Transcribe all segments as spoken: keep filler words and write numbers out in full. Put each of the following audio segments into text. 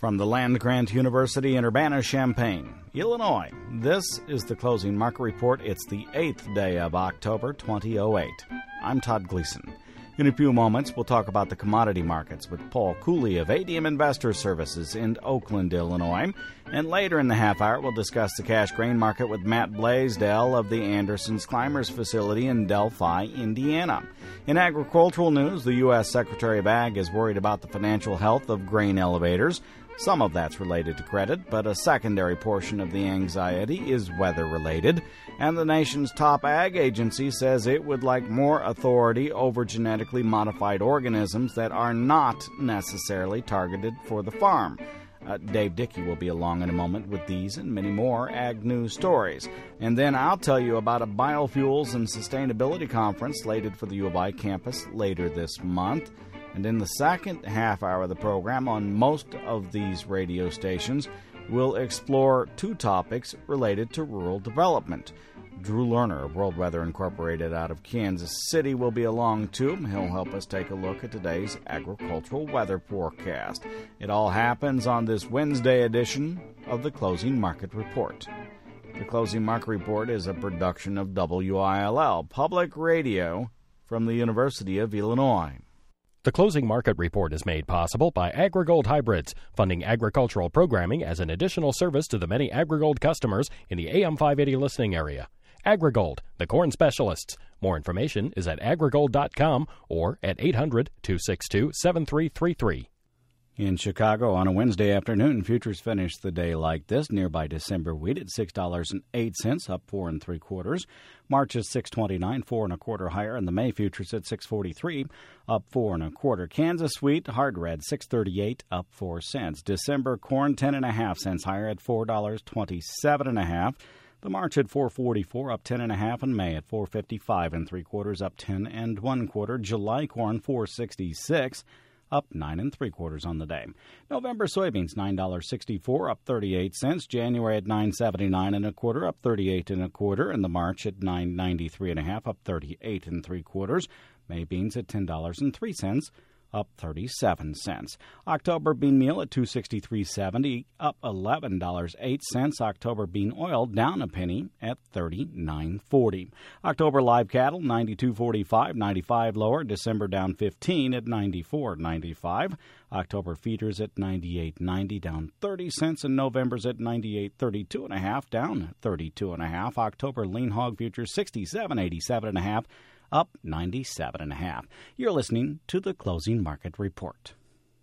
From the land-grant University in Urbana-Champaign, Illinois, this is the Closing Market Report. It's the eighth day of October, twenty oh eight. I'm Todd Gleason. In a few moments, we'll talk about the commodity markets with Paul Cooley of A D M Investor Services in Oakland, Illinois. And later in the half hour, we'll discuss the cash grain market with Matt Blaisdell of the Anderson's Climbers facility in Delphi, Indiana. In agricultural news, the U S Secretary of Ag is worried about the financial health of grain elevators. Some of that's related to credit, but a secondary portion of the anxiety is weather-related. And the nation's top ag agency says it would like more authority over genetically modified organisms that are not necessarily targeted for the farm. Uh, Dave Dickey will be along in a moment with these and many more ag news stories. And then I'll tell you about a biofuels and sustainability conference slated for the U of I campus later this month. And in the second half hour of the program, on most of these radio stations, we'll explore two topics related to rural development. Drew Lerner of World Weather Incorporated out of Kansas City will be along too. He'll help us take a look at today's agricultural weather forecast. It all happens on this Wednesday edition of the Closing Market Report. The Closing Market Report is a production of W I L L, Public Radio from the University of Illinois. The Closing Market Report is made possible by AgriGold Hybrids, funding agricultural programming as an additional service to the many AgriGold customers in the A M five eighty listening area. AgriGold, the corn specialists. More information is at agrigold dot com or at eight hundred, two six two, seven three three three. In Chicago on a Wednesday afternoon, futures finished the day like this. Nearby December wheat at six dollars and eight cents, up four and three quarters. March is six twenty-nine, four and a quarter higher, and the May futures at six forty-three, up four and a quarter. Kansas wheat hard red six thirty-eight, up four cents. December corn ten and a half cents higher at four dollars twenty-seven and a half. The March at four forty-four, up ten and a half, and May at four fifty-five and three quarters, up ten and one quarter. July corn four sixty-six. Up nine and three quarters on the day. November soybeans nine dollars sixty-four, up thirty-eight cents. January at nine seventy-nine and a quarter, up thirty-eight and a quarter. And the March at nine ninety-three and a half, up thirty-eight and three quarters. May beans at ten dollars and three cents, up thirty-seven cents. October bean meal at two sixty-three seventy, up eleven dollars and eight cents. October bean oil down a penny at thirty-nine forty. October live cattle ninety-two forty-five, ninety-five lower. December down fifteen at ninety-four ninety-five. October feeders at ninety-eight ninety, down thirty cents, and November's at ninety-eight thirty-two and a half, down thirty-two and a half. October lean hog futures sixty-seven eighty-seven and a half. Up ninety-seven and a half. You're listening to the Closing Market Report.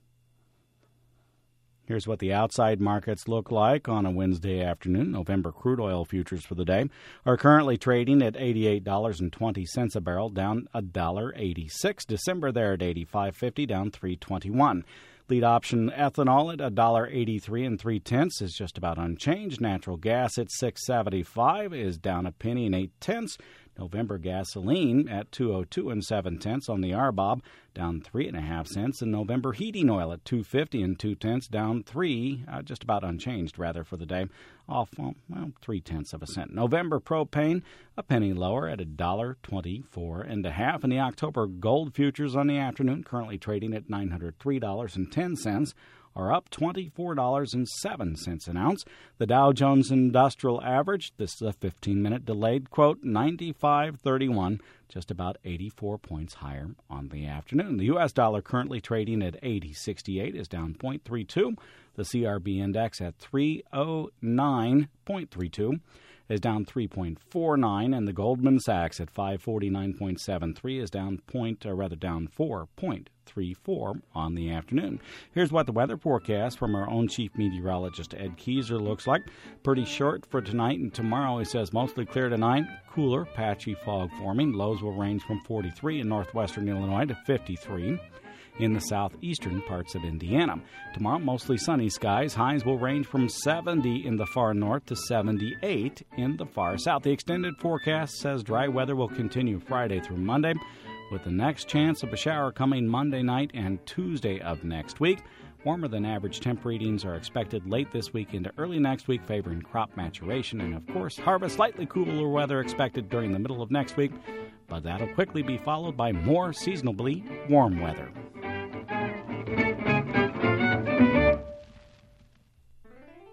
Here's what the outside markets look like on a Wednesday afternoon. November crude oil futures for the day are currently trading at eighty-eight dollars and twenty cents a barrel, down one dollar and eighty-six cents. December there at eighty-five fifty, down three twenty-one. Lead option ethanol at one dollar and eighty-three and three tenths is just about unchanged. Natural gas at six seventy-five is down a penny and eight tenths. November gasoline at two oh two and seven tenths on the R B O B, down three and a half cents. And November heating oil at two fifty and two tenths, down three, uh, just about unchanged rather for the day, off well, well three tenths of a cent. November propane a penny lower at a dollar twenty-four and a half. And the October gold futures on the afternoon currently trading at nine hundred three dollars and ten cents. Are up twenty-four dollars and seven cents an ounce. The Dow Jones Industrial Average, this is a fifteen-minute delayed quote, ninety-five thirty-one, just about eighty-four points higher on the afternoon. The U S dollar currently trading at eighty sixty-eight is down zero point three two. The C R B index at three oh nine point three two is down three point four nine, and the Goldman Sachs at five forty-nine point seven three is down point, or rather down four point three four on the afternoon. Here's what the weather forecast from our own chief meteorologist Ed Keyser looks like. Pretty short for tonight and tomorrow. He says mostly clear tonight, cooler, patchy fog forming. Lows will range from forty-three in northwestern Illinois to fifty-three in the southeastern parts of Indiana. Tomorrow, mostly sunny skies. Highs will range from seventy in the far north to seventy-eight in the far south. The extended forecast says dry weather will continue Friday through Monday, with the next chance of a shower coming Monday night and Tuesday of next week. Warmer than average temp readings are expected late this week into early next week, favoring crop maturation. And, of course, harvest. Slightly cooler weather expected during the middle of next week, but that'll quickly be followed by more seasonably warm weather.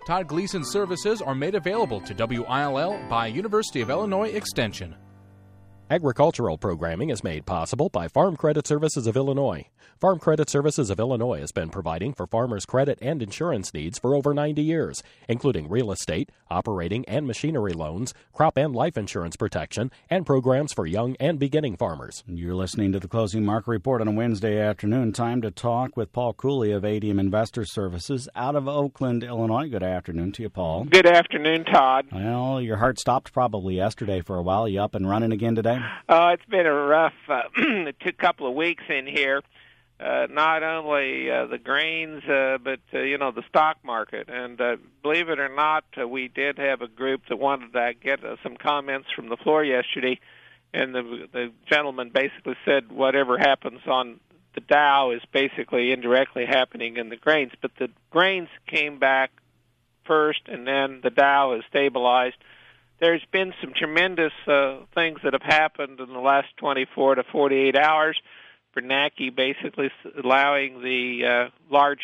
Todd Gleason's services are made available to W I L L by University of Illinois Extension. Agricultural programming is made possible by Farm Credit Services of Illinois. Farm Credit Services of Illinois has been providing for farmers' credit and insurance needs for over ninety years, including real estate, operating and machinery loans, crop and life insurance protection, and programs for young and beginning farmers. You're listening to the Closing Market Report on a Wednesday afternoon. Time to talk with Paul Cooley of A D M Investor Services out of Oakland, Illinois. Good afternoon to you, Paul. Good afternoon, Todd. Well, your heart stopped probably yesterday for a while. You up and running again today? Uh, it's been a rough uh, two couple of weeks in here. Uh, not only uh, the grains, uh, but, uh, you know, the stock market. And uh, believe it or not, uh, we did have a group that wanted to get uh, some comments from the floor yesterday. And the, the gentleman basically said whatever happens on the Dow is basically indirectly happening in the grains. But the grains came back first, and then the Dow has stabilized. There's been some tremendous uh, things that have happened in the last twenty-four to forty-eight hours. Bernanke basically allowing the uh, large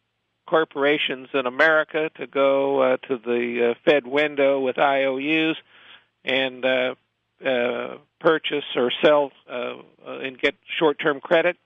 corporations in America to go uh, to the uh, Fed window with I O Us and uh, uh, purchase or sell uh, uh, and get short-term credit.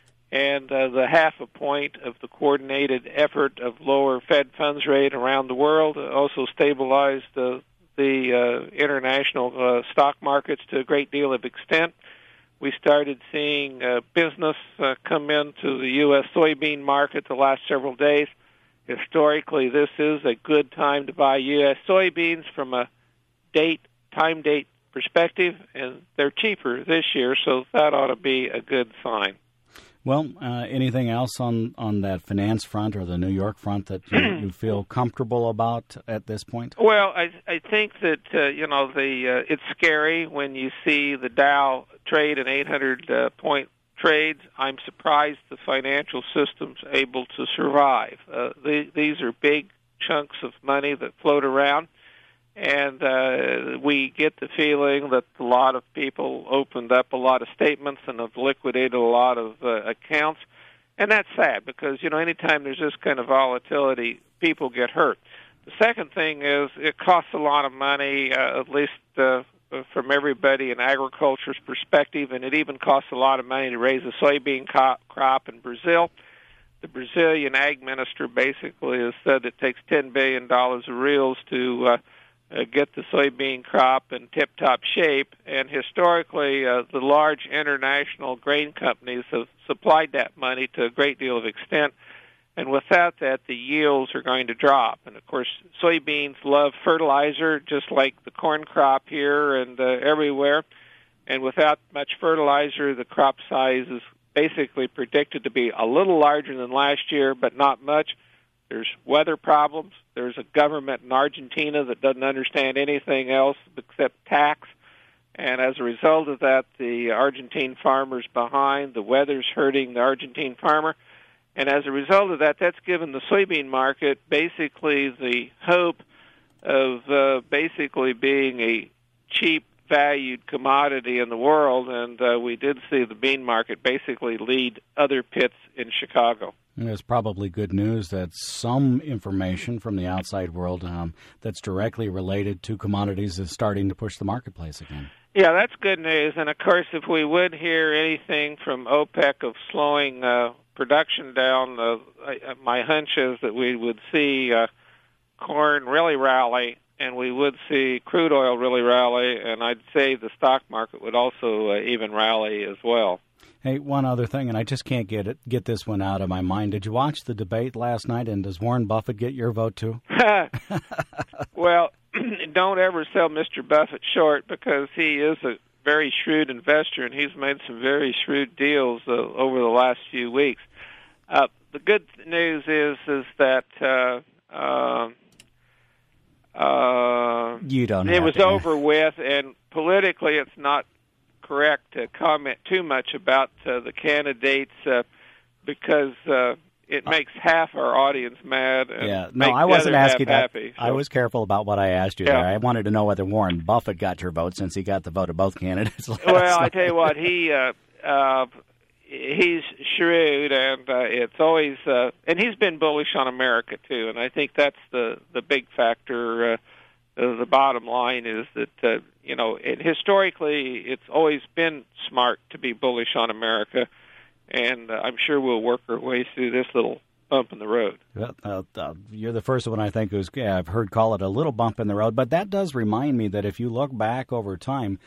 And uh, the half a point of the coordinated effort of lower Fed funds rate around the world also stabilized the the uh, international uh, stock markets to a great deal of extent. We started seeing uh, business uh, come into the U S soybean market the last several days. Historically, this is a good time to buy U S soybeans from a date, time date perspective, and they're cheaper this year, so that ought to be a good sign. Well, uh, anything else on, on that finance front or the New York front that you, you feel comfortable about at this point? Well, I I think that uh, you know the uh, it's scary when you see the Dow trade in eight hundred uh, point trades. I'm surprised the financial system's able to survive. Uh, the, these are big chunks of money that float around. And uh, we get the feeling that a lot of people opened up a lot of statements and have liquidated a lot of uh, accounts. And that's sad because, you know, anytime there's this kind of volatility, people get hurt. The second thing is it costs a lot of money, uh, at least uh, from everybody in agriculture's perspective, and it even costs a lot of money to raise a soybean co- crop in Brazil. The Brazilian ag minister basically has said it takes ten billion dollars of reals to uh, Uh, get the soybean crop in tip-top shape, and historically uh, the large international grain companies have supplied that money to a great deal of extent, and without that the yields are going to drop. And of course soybeans love fertilizer just like the corn crop here and uh, everywhere, and without much fertilizer the crop size is basically predicted to be a little larger than last year, but not much. There's weather problems. There's a government in Argentina that doesn't understand anything else except tax. And as a result of that, the Argentine farmer's behind. The weather's hurting the Argentine farmer. And as a result of that, that's given the soybean market basically the hope of uh, basically being a cheap valued commodity in the world. And uh, we did see the bean market basically lead other pits in Chicago. It's probably good news that some information from the outside world um, that's directly related to commodities is starting to push the marketplace again. Yeah, that's good news. And, of course, if we would hear anything from OPEC of slowing uh, production down, uh, I, my hunch is that we would see uh, corn really rally, and we would see crude oil really rally, and I'd say the stock market would also uh, even rally as well. Hey, one other thing, and I just can't get it, get this one out of my mind. Did you watch the debate last night, and does Warren Buffett get your vote too? Well, don't ever sell Mister Buffett short because he is a very shrewd investor, and he's made some very shrewd deals uh, over the last few weeks. Uh, the good news is is that uh, uh, uh, you don't. It have was to. over with, and politically, it's not correct to comment too much about uh, the candidates uh, because uh, it makes half our audience mad. And yeah, no, I wasn't asking that. Happy, so. I was careful about what I asked you yeah. there. I wanted to know whether Warren Buffett got your vote since he got the vote of both candidates last Well, night. I tell you what, he uh, uh, he's shrewd, and uh, it's always uh, and he's been bullish on America too. And I think that's the the big factor. Uh, uh, the bottom line is that uh, you know, it, historically, it's always been smart to be bullish on America, and uh, I'm sure we'll work our way through this little bump in the road. Well, uh, uh, you're the first one I think who's, yeah, I've heard call it a little bump in the road, but that does remind me that if you look back over time,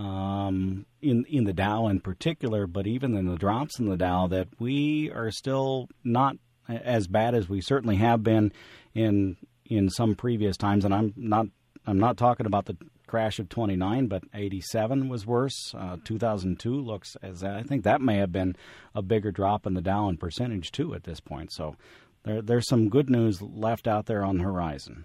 um, in in the Dow in particular, but even in the drops in the Dow, that we are still not as bad as we certainly have been in in some previous times. And I'm not I'm not talking about the crash of twenty-nine, but eighty-seven was worse. Uh, two thousand two looks as I think that may have been a bigger drop in the Dow in percentage too at this point. So there there's some good news left out there on the horizon.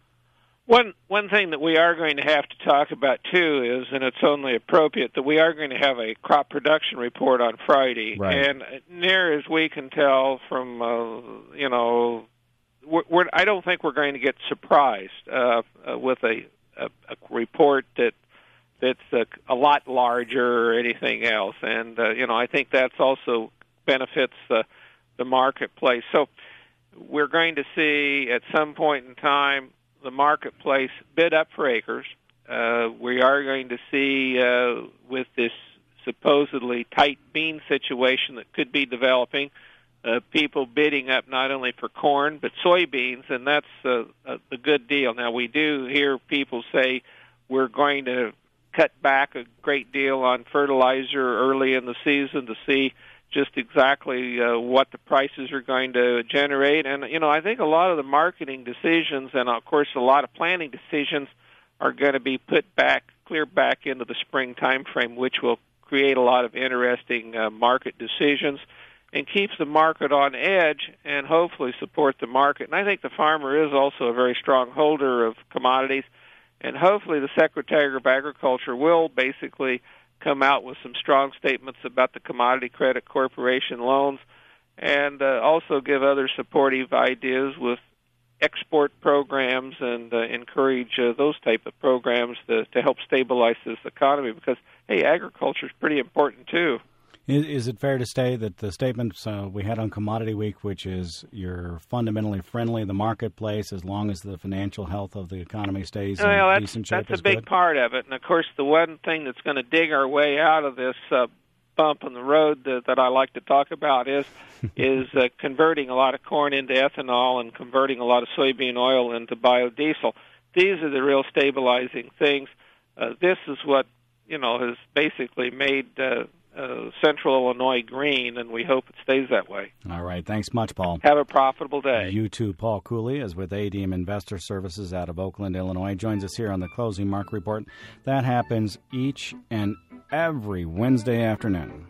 One one thing that we are going to have to talk about too is, and it's only appropriate, that we are going to have a crop production report on Friday, right. And near as we can tell from uh, you know, we're, we're, I don't think we're going to get surprised uh, uh, with a, a, a report that that's a, a lot larger or anything else, and uh, you know, I think that's also benefits the the marketplace. So we're going to see at some point in time the marketplace bid up for acres. Uh, we are going to see, uh, with this supposedly tight bean situation that could be developing, uh, people bidding up not only for corn but soybeans, and that's uh, a, a good deal. Now, we do hear people say we're going to cut back a great deal on fertilizer early in the season to see just exactly uh, what the prices are going to generate. And, you know, I think a lot of the marketing decisions and, of course, a lot of planning decisions are going to be put back, clear back into the spring time frame, which will create a lot of interesting uh, market decisions and keeps the market on edge and hopefully support the market. And I think the farmer is also a very strong holder of commodities, and hopefully the Secretary of Agriculture will basically come out with some strong statements about the Commodity Credit Corporation loans, and uh, also give other supportive ideas with export programs and uh, encourage uh, those type of programs to, to help stabilize this economy, because, hey, agriculture is pretty important too. Is, is it fair to say that the statements uh, we had on Commodity Week, which is you're fundamentally friendly in the marketplace as long as the financial health of the economy stays in well, decent shape, that's is a big good? part of it. And, of course, the one thing that's going to dig our way out of this uh, bump in the road that, that I like to talk about is is uh, converting a lot of corn into ethanol and converting a lot of soybean oil into biodiesel. These are the real stabilizing things. Uh, this is what, you know, has basically made uh, Uh, Central Illinois green, and we hope it stays that way. All right. Thanks much, Paul. Have a profitable day. You too. Paul Cooley is with A D M Investor Services out of Oakland, Illinois. Joins us here on the Closing Market Report. That happens each and every Wednesday afternoon.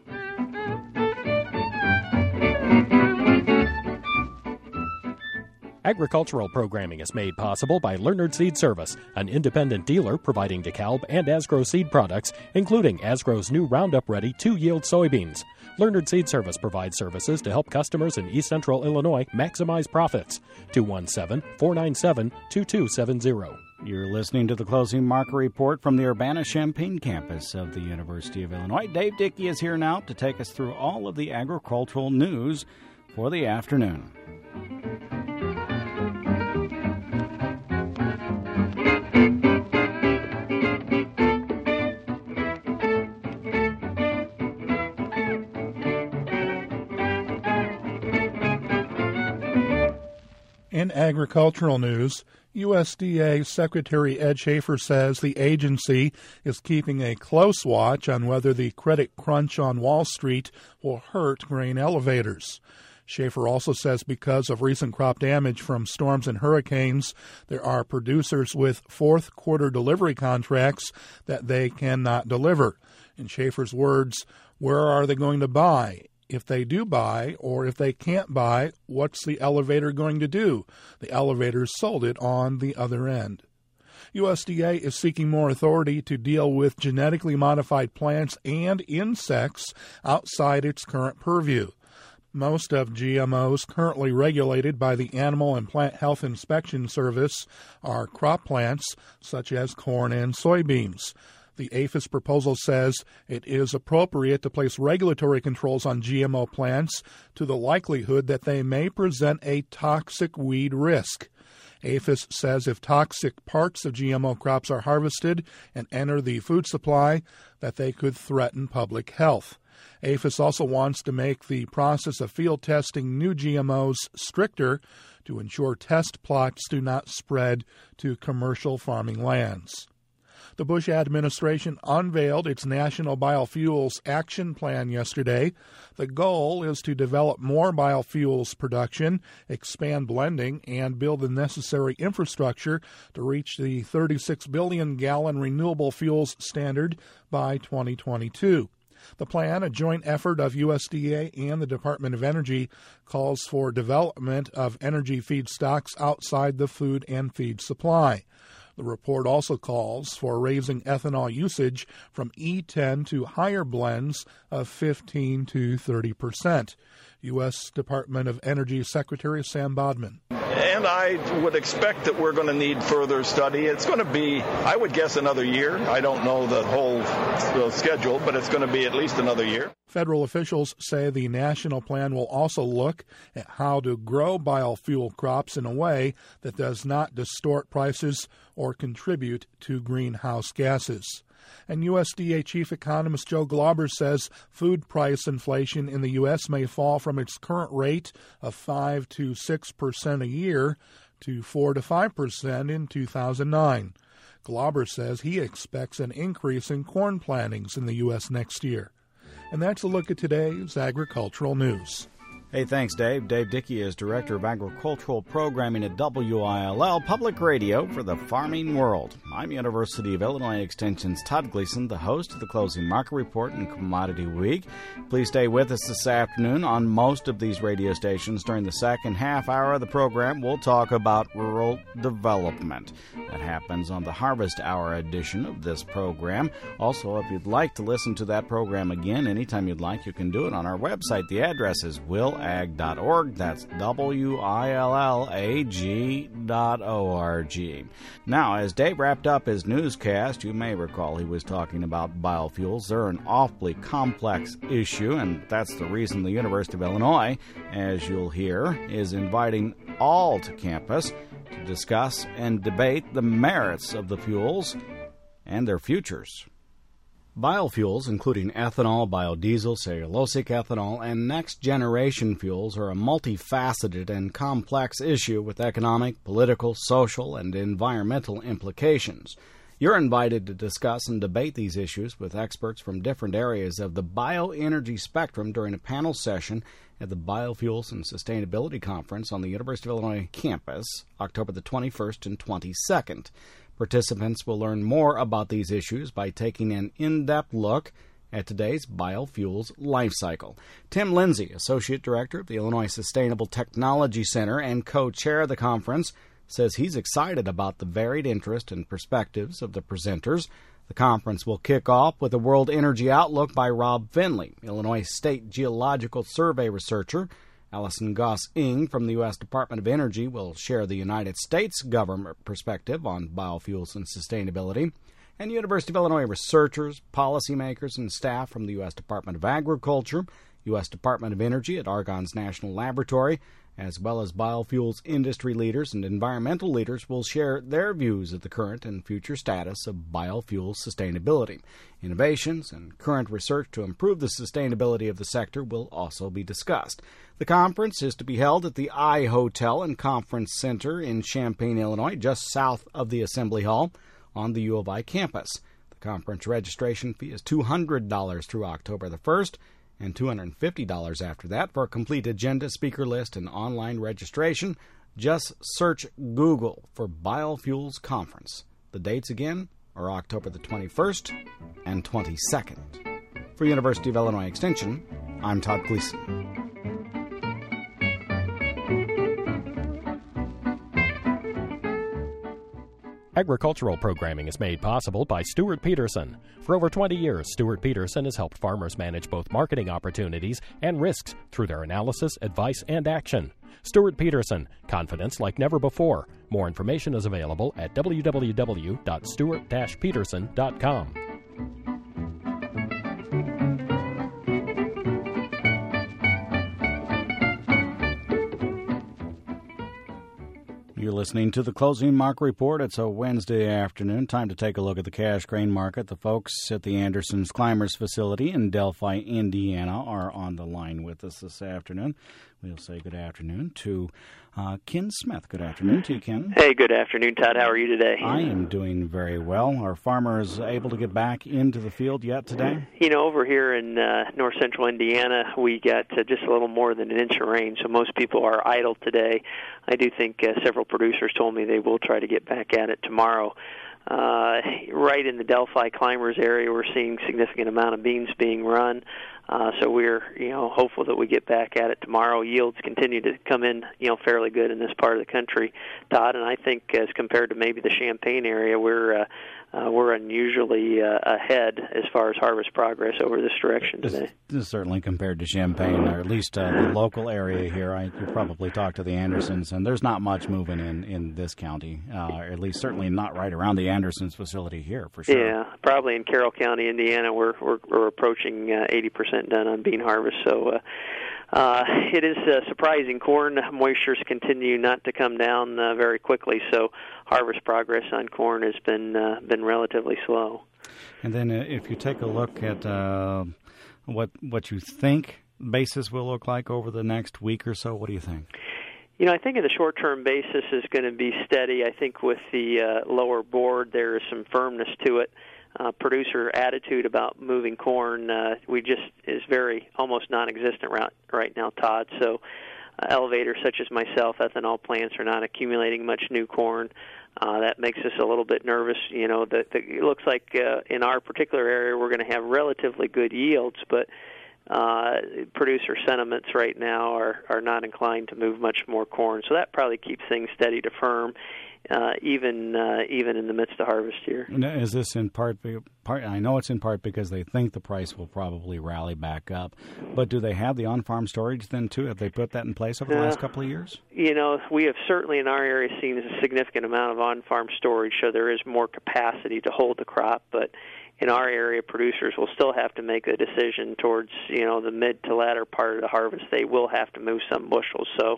Agricultural programming is made possible by Leonard Seed Service, an independent dealer providing DeKalb and Asgrow seed products, including Asgrow's new Roundup Ready two-yield soybeans. Leonard Seed Service provides services to help customers in East Central Illinois maximize profits. two one seven, four nine seven, two two seven zero. You're listening to the Closing Market Report from the Urbana-Champaign campus of the University of Illinois. Dave Dickey is here now to take us through all of the agricultural news for the afternoon. In agricultural news, U S D A Secretary Ed Schaefer says the agency is keeping a close watch on whether the credit crunch on Wall Street will hurt grain elevators. Schaefer also says because of recent crop damage from storms and hurricanes, there are producers with fourth quarter delivery contracts that they cannot deliver. In Schaefer's words, where are they going to buy? If they do buy, or if they can't buy, what's the elevator going to do? The elevators sold it on the other end. U S D A is seeking more authority to deal with genetically modified plants and insects outside its current purview. Most of G M Os currently regulated by the Animal and Plant Health Inspection Service are crop plants such as corn and soybeans. The APHIS proposal says it is appropriate to place regulatory controls on G M O plants to the likelihood that they may present a toxic weed risk. APHIS says if toxic parts of G M O crops are harvested and enter the food supply, that they could threaten public health. APHIS also wants to make the process of field testing new G M Os stricter to ensure test plots do not spread to commercial farming lands. The Bush administration unveiled its National Biofuels Action Plan yesterday. The goal is to develop more biofuels production, expand blending, and build the necessary infrastructure to reach the thirty-six billion gallon renewable fuels standard by twenty twenty-two. The plan, a joint effort of U S D A and the Department of Energy, calls for development of energy feedstocks outside the food and feed supply. The report also calls for raising ethanol usage from E ten to higher blends of fifteen to thirty percent. U S Department of Energy Secretary Sam Bodman. And I would expect that we're going to need further study. It's going to be, I would guess, another year. I don't know the whole uh, schedule, but it's going to be at least another year. Federal officials say the national plan will also look at how to grow biofuel crops in a way that does not distort prices or contribute to greenhouse gases. And U S D A Chief Economist Joe Glauber says food price inflation in the U S may fall from its current rate of five to six percent a year to four to five percent in two thousand nine. Glauber says he expects an increase in corn plantings in the U S next year. And that's a look at today's agricultural news. Hey, thanks, Dave. Dave Dickey is Director of Agricultural Programming at W I L L Public Radio for the Farming World. I'm University of Illinois Extension's Todd Gleason, the host of the Closing Market Report and Commodity Week. Please stay with us this afternoon on most of these radio stations. During the second half hour of the program, we'll talk about rural development. That happens on the Harvest Hour edition of this program. Also, if you'd like to listen to that program again anytime you'd like, you can do it on our website. The address is will ag dot org. That's W I L L A G dot O R G. Now, as Dave wrapped up his newscast, you may recall he was talking about biofuels. They're an awfully complex issue, and that's the reason the University of Illinois, as you'll hear, is inviting all to campus to discuss and debate the merits of the fuels and their futures. Biofuels, including ethanol, biodiesel, cellulosic ethanol, and next-generation fuels, are a multifaceted and complex issue with economic, political, social, and environmental implications. You're invited to discuss and debate these issues with experts from different areas of the bioenergy spectrum during a panel session at the Biofuels and Sustainability Conference on the University of Illinois campus, October the twenty-first and twenty-second. Participants will learn more about these issues by taking an in-depth look at today's biofuels life cycle. Tim Lindsay, Associate Director of the Illinois Sustainable Technology Center and co-chair of the conference, says he's excited about the varied interest and perspectives of the presenters. The conference will kick off with a World Energy Outlook by Rob Finley, Illinois State Geological Survey researcher. Allison Goss-Ing from the U S Department of Energy will share the United States government perspective on biofuels and sustainability. And University of Illinois researchers, policymakers, and staff from the U S Department of Agriculture, U S Department of Energy at Argonne's National Laboratory, as well as biofuels industry leaders and environmental leaders will share their views of the current and future status of biofuel sustainability. Innovations and current research to improve the sustainability of the sector will also be discussed. The conference is to be held at the I Hotel and Conference Center in Champaign, Illinois, just south of the Assembly Hall on the U of I campus. The conference registration fee is two hundred dollars through October the first, and two hundred fifty dollars after that. For a complete agenda, speaker list, and online registration, just search Google for Biofuels Conference. The dates again are October the twenty-first and twenty-second. For University of Illinois Extension, I'm Todd Gleason. Agricultural programming is made possible by Stuart Peterson. For over twenty years, Stuart Peterson has helped farmers manage both marketing opportunities and risks through their analysis, advice, and action. Stuart Peterson, confidence like never before. More information is available at w w w dot stuart dash peterson dot com. You're listening to the Closing Market Report. It's a Wednesday afternoon. Time to take a look at the cash grain market. The folks at the Andersons Climbers facility in Delphi, Indiana, are on the line with us this afternoon. We'll say good afternoon to uh, Ken Smith. Good afternoon to you, Ken. Hey, good afternoon, Todd. How are you today? I am doing very well. Are farmers able to get back into the field yet today? You know, over here in uh, north central Indiana, we got uh, just a little more than an inch of rain, so most people are idle today. I do think uh, several producers told me they will try to get back at it tomorrow. Uh, right in the Delphi Climbers area, we're seeing significant amount of beans being run. Uh, so we're, you know, hopeful that we get back at it tomorrow. Yields continue to come in, you know, fairly good in this part of the country, Todd. And I think as compared to maybe the Champaign area, we're uh, uh, we're unusually uh, ahead as far as harvest progress over this direction today. This is certainly compared to Champaign, or at least uh, the local area here. I you probably talked to the Andersons, and there's not much moving in, in this county, uh, or at least certainly not right around the Andersons facility here, for sure. Yeah, probably in Carroll County, Indiana, we're we're, we're approaching uh, eighty percent done on bean harvest. So uh, uh, it is uh, surprising. Corn moistures continue not to come down uh, very quickly, so harvest progress on corn has been uh, been relatively slow. And then uh, if you take a look at uh, what what you think basis will look like over the next week or so, what do you think? You know, I think in the short-term basis is going to be steady. I think with the uh, lower board, there is some firmness to it. Uh, producer attitude about moving corn, uh, we just is very almost non-existent right, right now, Todd. So uh, elevators such as myself, ethanol plants are not accumulating much new corn. Uh, that makes us a little bit nervous. You know, that it looks like uh, in our particular area we're going to have relatively good yields, but uh, producer sentiments right now are, are not inclined to move much more corn. So that probably keeps things steady to firm. Uh, even uh, even in the midst of harvest here. Is this in part, part? I know it's in part because they think the price will probably rally back up, but do they have the on-farm storage then too? Have they put that in place over the uh, last couple of years? You know, we have certainly in our area seen a significant amount of on-farm storage, so there is more capacity to hold the crop, but in our area, producers will still have to make a decision towards, you know, the mid to latter part of the harvest. They will have to move some bushels, so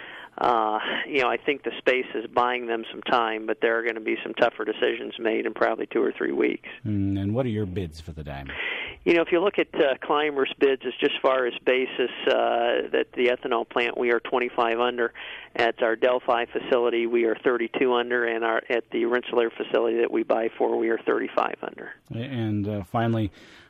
Uh, you know, I think the space is buying them some time, but there are going to be some tougher decisions made in probably two or three weeks. Mm, and what are your bids for the day? You know, if you look at uh, Climbers' bids, as just far as basis, uh, that the ethanol plant, we are twenty-five under. At our Delphi facility, we are thirty-two under, and our at the Rensselaer facility that we buy for, we are thirty-five under. And uh, finally,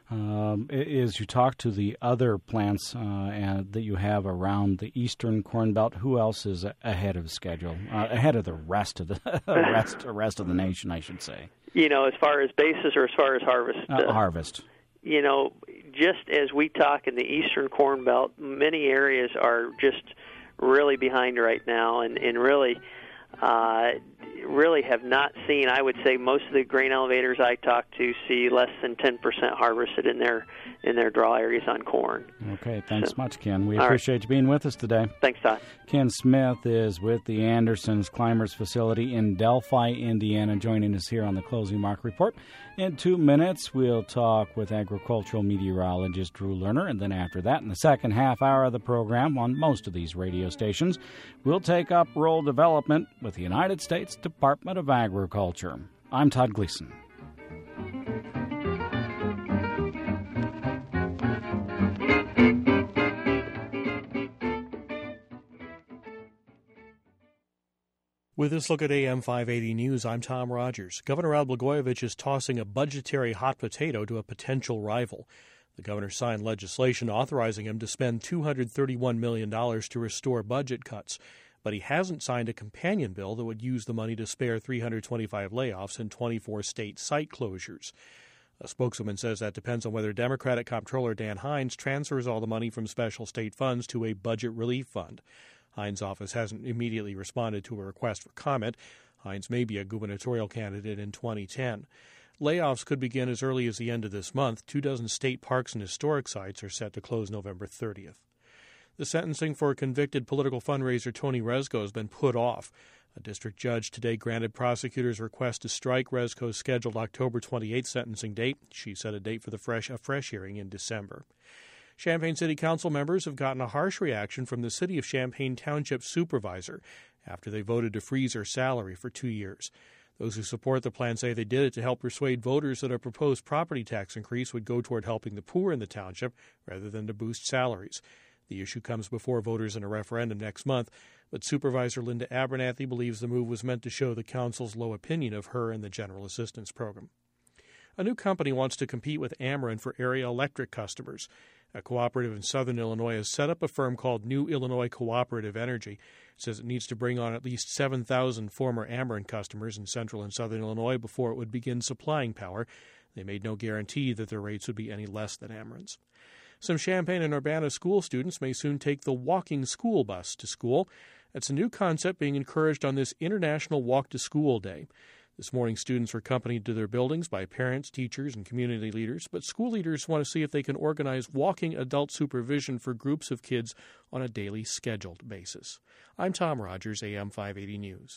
Um, as you talk to the other plants uh, and that you have around the eastern Corn Belt, who else is ahead of schedule, uh, ahead of the rest of the rest, rest of the nation, I should say? You know, as far as basis or as far as harvest? Uh, uh, harvest. You know, just as we talk in the eastern Corn Belt, many areas are just really behind right now, and, and really... Uh, really have not seen, I would say most of the grain elevators I talk to see less than ten percent harvested in their in their draw areas on corn. Okay, thanks so, much, Ken. We appreciate right. you being with us today. Thanks, Todd. Ken Smith is with the Andersons Climbers facility in Delphi, Indiana, joining us here on the Closing Market Report. In two minutes, we'll talk with agricultural meteorologist Drew Lerner, and then after that, in the second half hour of the program on most of these radio stations, we'll take up rural development with the United States Department of Agriculture. I'm Todd Gleason. With this look at A M five eighty News, I'm Tom Rogers. Governor Al Blagojevich is tossing a budgetary hot potato to a potential rival. The governor signed legislation authorizing him to spend two hundred thirty-one million dollars to restore budget cuts, but he hasn't signed a companion bill that would use the money to spare three hundred twenty-five layoffs and twenty-four state site closures. A spokeswoman says that depends on whether Democratic Comptroller Dan Hines transfers all the money from special state funds to a budget relief fund. Hines' office hasn't immediately responded to a request for comment. Hines may be a gubernatorial candidate in twenty ten. Layoffs could begin as early as the end of this month. Two dozen state parks and historic sites are set to close November thirtieth. The sentencing for convicted political fundraiser Tony Rezko has been put off. A district judge today granted prosecutors' request to strike Resco's scheduled October twenty-eighth sentencing date. She set a date for the fresh a fresh hearing in December. Champaign City Council members have gotten a harsh reaction from the City of Champaign Township supervisor after they voted to freeze her salary for two years. Those who support the plan say they did it to help persuade voters that a proposed property tax increase would go toward helping the poor in the township rather than to boost salaries. The issue comes before voters in a referendum next month, but Supervisor Linda Abernathy believes the move was meant to show the council's low opinion of her and the General Assistance Program. A new company wants to compete with Ameren for area electric customers. A cooperative in southern Illinois has set up a firm called New Illinois Cooperative Energy. It says it needs to bring on at least seven thousand former Ameren customers in central and southern Illinois before it would begin supplying power. They made no guarantee that their rates would be any less than Ameren's. Some Champaign and Urbana school students may soon take the walking school bus to school. That's a new concept being encouraged on this International Walk to School Day. This morning, students were accompanied to their buildings by parents, teachers, and community leaders, but school leaders want to see if they can organize walking adult supervision for groups of kids on a daily scheduled basis. I'm Tom Rogers, A M five eighty News.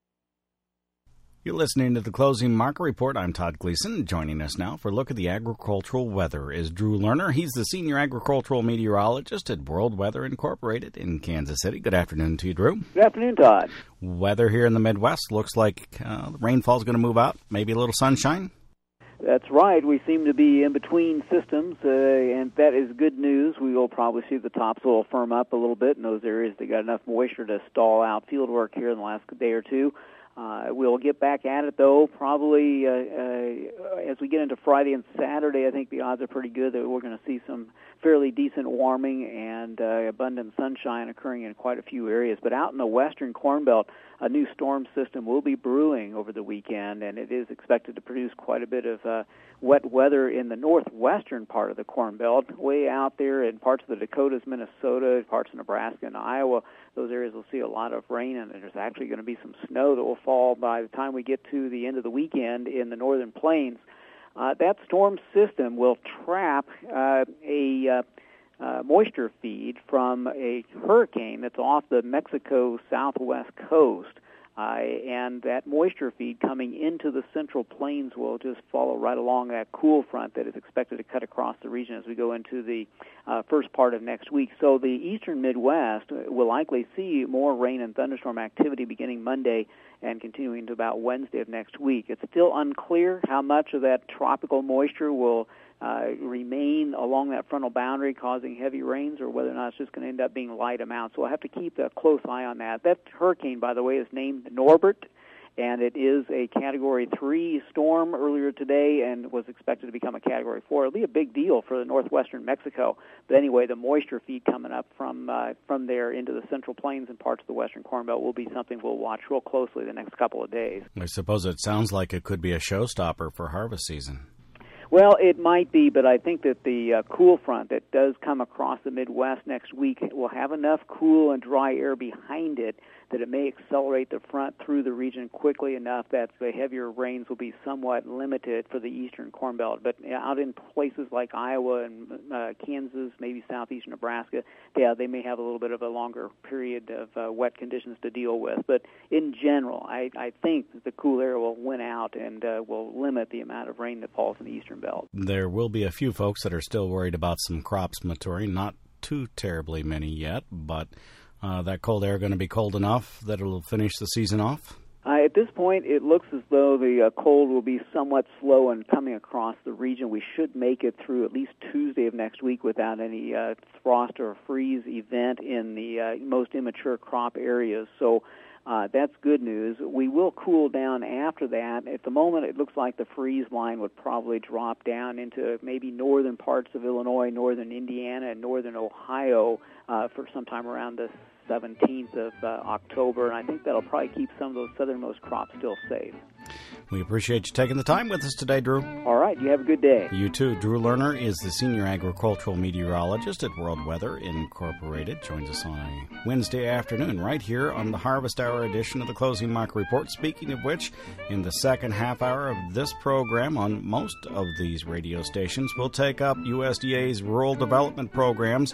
You're listening to the Closing Market Report. I'm Todd Gleason. Joining us now for a look at the agricultural weather is Drew Lerner. He's the senior agricultural meteorologist at World Weather Incorporated in Kansas City. Good afternoon to you, Drew. Good afternoon, Todd. Weather here in the Midwest looks like uh, the rainfall's going to move out. Maybe a little sunshine. That's right. We seem to be in between systems, uh, and that is good news. We will probably see the topsoil firm up a little bit in those areas that got enough moisture to stall out field work here in the last day or two. Uh, we'll get back at it, though, probably uh, uh, as we get into Friday and Saturday. I think the odds are pretty good that we're going to see some fairly decent warming and uh, abundant sunshine occurring in quite a few areas. But out in the western Corn Belt, a new storm system will be brewing over the weekend, and it is expected to produce quite a bit of uh, wet weather in the northwestern part of the Corn Belt, way out there in parts of the Dakotas, Minnesota, parts of Nebraska and Iowa. Those areas will see a lot of rain, and there's actually going to be some snow that will fall by the time we get to the end of the weekend in the northern plains. Uh, that storm system will trap uh, a uh, uh, moisture feed from a hurricane that's off the Mexico southwest coast. Uh, and that moisture feed coming into the central plains will just follow right along that cool front that is expected to cut across the region as we go into the uh, first part of next week. So the eastern Midwest will likely see more rain and thunderstorm activity beginning Monday and continuing to about Wednesday of next week. It's still unclear how much of that tropical moisture will Uh, remain along that frontal boundary causing heavy rains, or whether or not it's just going to end up being light amounts. So we'll have to keep a close eye on that. That hurricane, by the way, is named Norbert, and it is a Category three storm earlier today and was expected to become a Category four. It'll be a big deal for the northwestern Mexico. But anyway, the moisture feed coming up from uh, from there into the central plains and parts of the western Corn Belt will be something we'll watch real closely the next couple of days. I suppose it sounds like it could be a showstopper for harvest season. Well, it might be, but I think that the uh, cool front that does come across the Midwest next week will have enough cool and dry air behind it that it may accelerate the front through the region quickly enough that the heavier rains will be somewhat limited for the eastern Corn Belt. But out in places like Iowa and uh, Kansas, maybe southeastern Nebraska, yeah, they may have a little bit of a longer period of uh, wet conditions to deal with. But in general, I, I think that the cool air will win out and uh, will limit the amount of rain that falls in the eastern belt. There will be a few folks that are still worried about some crops maturing, not too terribly many yet, but uh, that cold air going to be cold enough that it'll finish the season off? Uh, at this point, it looks as though the uh, cold will be somewhat slow in coming across the region. We should make it through at least Tuesday of next week without any uh, frost or freeze event in the uh, most immature crop areas. So Uh, that's good news. We will cool down after that. At the moment, it looks like the freeze line would probably drop down into maybe northern parts of Illinois, northern Indiana, and northern Ohio uh, for sometime around the seventeenth of uh, October, and I think that'll probably keep some of those southernmost crops still safe. We appreciate you taking the time with us today, Drew. All right. You have a good day. You too. Drew Lerner is the senior agricultural meteorologist at World Weather Incorporated. Joins us on a Wednesday afternoon right here on the Harvest Hour edition of the Closing Market Report. Speaking of which, in the second half hour of this program on most of these radio stations, we'll take up U S D A's rural development programs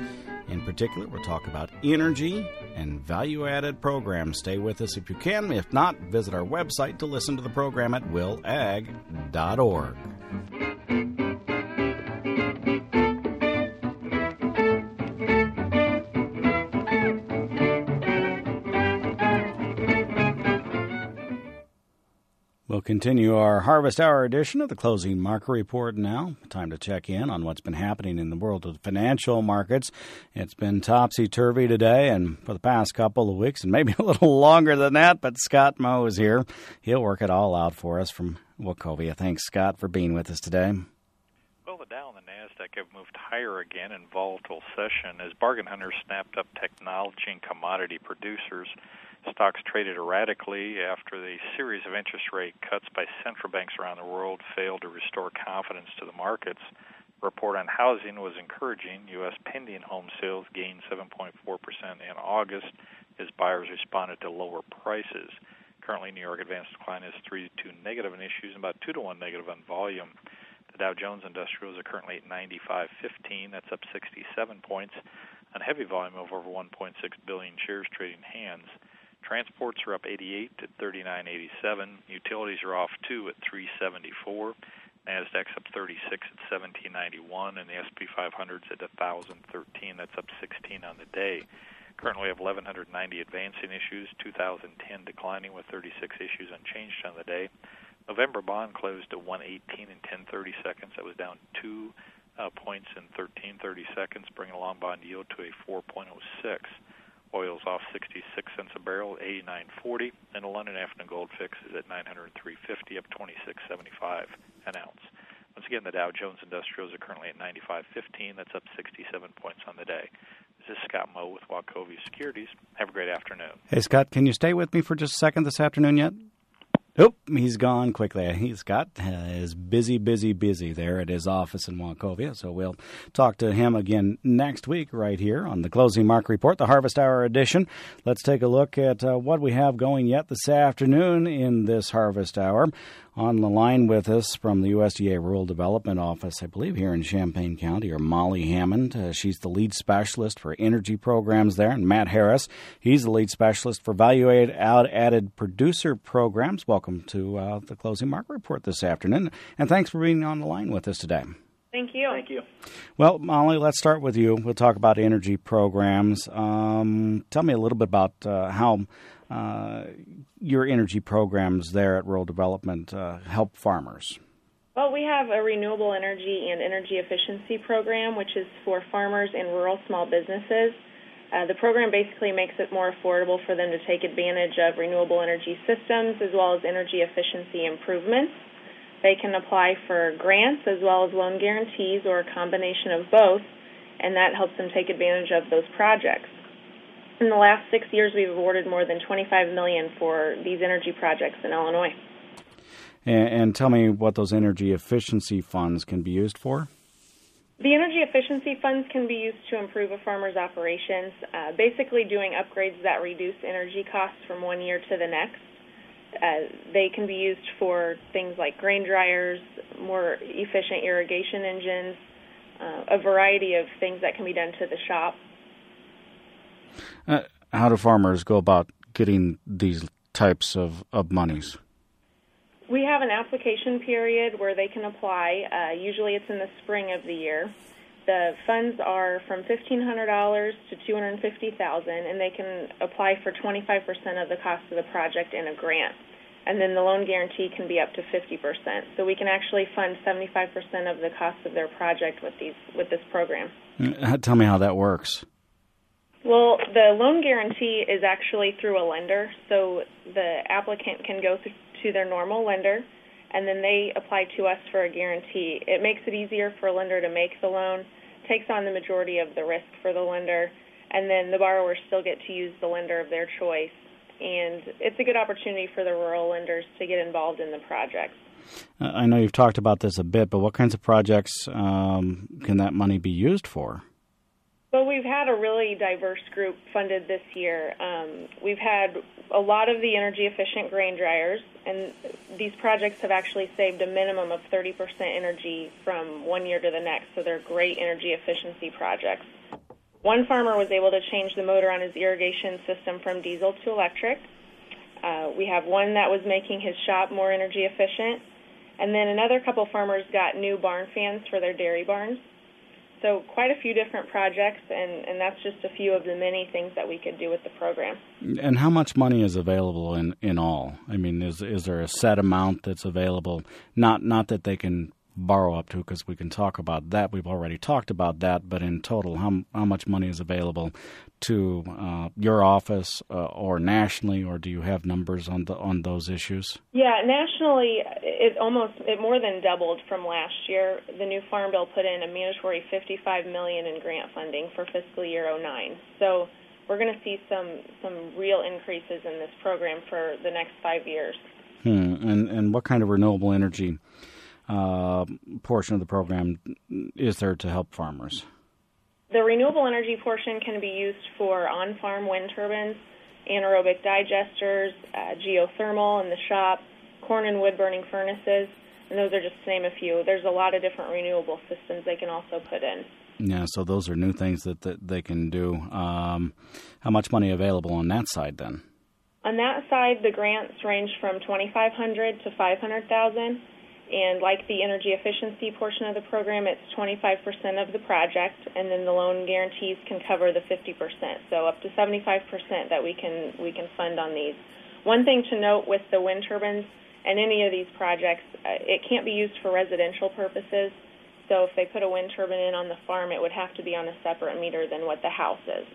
In particular, we'll talk about energy and value-added programs. Stay with us if you can. If not, visit our website to listen to the program at will ag dot org. We'll continue our Harvest Hour edition of the Closing Market Report now. Time to check in on what's been happening in the world of the financial markets. It's been topsy-turvy today and for the past couple of weeks, and maybe a little longer than that, but Scott Moe is here. He'll work it all out for us from Wachovia. Thanks, Scott, for being with us today. Well, the Dow and the NASDAQ have moved higher again in volatile session as bargain hunters snapped up technology and commodity producers. Stocks traded erratically after the series of interest rate cuts by central banks around the world failed to restore confidence to the markets. A report on housing was encouraging. U S pending home sales gained seven point four percent in August as buyers responded to lower prices. Currently, New York advanced decline is three to two negative in issues and about two to one negative on volume. The Dow Jones Industrials are currently at ninety-five fifteen. That's up sixty-seven points on heavy volume of over one point six billion shares trading hands. Transports are up eighty-eight to thirty-nine eighty-seven. Utilities are off two at three seventy-four. NASDAQ's up thirty-six at seventeen ninety-one, and the S and P five hundred's at one thousand thirteen. That's up sixteen on the day. Currently, we have eleven ninety advancing issues, two thousand ten declining with thirty-six issues unchanged on the day. November bond closed at one eighteen and ten thirty seconds. That was down two uh, points in thirteen thirty seconds, bringing a long bond yield to a four point oh six. Oil's off sixty-six cents a barrel, eighty-nine forty, and the London Afternoon Gold Fix is at nine hundred three fifty, up twenty-six seventy-five an ounce. Once again, the Dow Jones Industrials are currently at ninety-five fifteen. That's up sixty-seven points on the day. This is Scott Moe with Wachovia Securities. Have a great afternoon. Hey, Scott, can you stay with me for just a second this afternoon yet? Oop, he's gone quickly. He's got uh, is busy, busy, busy there at his office in Wachovia. So we'll talk to him again next week right here on the Closing Market Report, the Harvest Hour edition. Let's take a look at uh, what we have going yet this afternoon in this Harvest Hour. On the line with us from the U S D A Rural Development Office, I believe here in Champaign County, are Molly Hammond. Uh, she's the lead specialist for energy programs there, and Matt Harris. He's the lead specialist for value-added producer programs. Welcome to uh, the Closing Market Report this afternoon, and thanks for being on the line with us today. Thank you. Thank you. Well, Molly, let's start with you. We'll talk about energy programs. Um, tell me a little bit about uh, how uh, your energy programs there at Rural Development uh, help farmers. Well, we have a renewable energy and energy efficiency program, which is for farmers and rural small businesses. Uh, the program basically makes it more affordable for them to take advantage of renewable energy systems as well as energy efficiency improvements. They can apply for grants as well as loan guarantees or a combination of both, and that helps them take advantage of those projects. In the last six years, we've awarded more than twenty-five million dollars for these energy projects in Illinois. And, and tell me what those energy efficiency funds can be used for. The energy efficiency funds can be used to improve a farmer's operations, uh, basically doing upgrades that reduce energy costs from one year to the next. Uh, they can be used for things like grain dryers, more efficient irrigation engines, uh, a variety of things that can be done to the shop. Uh, how do farmers go about getting these types of, of monies? We have an application period where they can apply. Uh, usually it's in the spring of the year. The funds are from fifteen hundred dollars to two hundred fifty thousand dollars, and they can apply for twenty-five percent of the cost of the project in a grant. And then the loan guarantee can be up to fifty percent. So we can actually fund seventy-five percent of the cost of their project with these with this program. Tell me how that works. Well, the loan guarantee is actually through a lender, so the applicant can go th- to their normal lender, and then they apply to us for a guarantee. It makes it easier for a lender to make the loan, takes on the majority of the risk for the lender, and then the borrowers still get to use the lender of their choice. And it's a good opportunity for the rural lenders to get involved in the project. Uh, I know you've talked about this a bit, but what kinds of projects um, can that money be used for? Well, we've had a really diverse group funded this year. Um, we've had a lot of the energy-efficient grain dryers, and these projects have actually saved a minimum of thirty percent energy from one year to the next, so they're great energy efficiency projects. One farmer was able to change the motor on his irrigation system from diesel to electric. Uh, we have one that was making his shop more energy efficient. And then another couple farmers got new barn fans for their dairy barns. So quite a few different projects, and, and that's just a few of the many things that we could do with the program. And how much money is available in, in all? I mean, is is there a set amount that's available? Not not that they can borrow up to, because we can talk about that. We've already talked about that. But in total, how how much money is available to uh, your office uh, or nationally, or do you have numbers on the on those issues? Yeah, nationally, it almost it more than doubled from last year. The new Farm Bill put in a mandatory fifty-five million dollars in grant funding for fiscal year oh nine. So we're going to see some some real increases in this program for the next five years. Hmm. And and what kind of renewable energy uh, portion of the program is there to help farmers? The renewable energy portion can be used for on-farm wind turbines, anaerobic digesters, uh, geothermal in the shop, corn and wood-burning furnaces, and those are just to name a few. There's a lot of different renewable systems they can also put in. Yeah, so those are new things that, that they can do. Um, how much money available on that side then? On that side, the grants range from twenty-five hundred dollars to five hundred thousand dollars. And like the energy efficiency portion of the program, it's twenty-five percent of the project, and then the loan guarantees can cover the fifty percent, so up to seventy-five percent that we can we can fund on these. One thing to note with the wind turbines and any of these projects, uh, it can't be used for residential purposes. So if they put a wind turbine in on the farm, it would have to be on a separate meter than what the house is.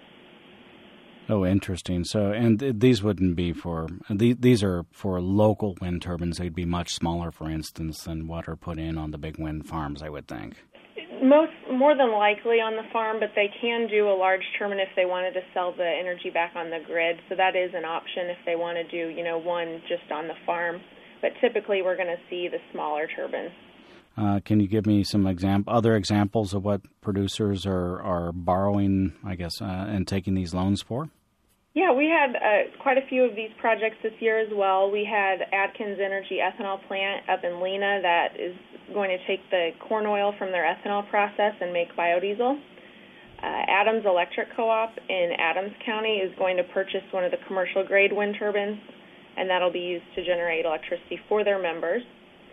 Oh, interesting. So, and th- these wouldn't be for, th- these are for local wind turbines. They'd be much smaller, for instance, than what are put in on the big wind farms, I would think. Most, more than likely on the farm, but they can do a large turbine if they wanted to sell the energy back on the grid. So that is an option if they want to do, you know, one just on the farm. But typically we're going to see the smaller turbines. Uh, can you give me some exam- other examples of what producers are, are borrowing, I guess, uh, and taking these loans for? Yeah, we had uh, quite a few of these projects this year as well. We had Atkins Energy ethanol plant up in Lena that is going to take the corn oil from their ethanol process and make biodiesel. Uh, Adams Electric Co-op in Adams County is going to purchase one of the commercial-grade wind turbines, and that'll be used to generate electricity for their members.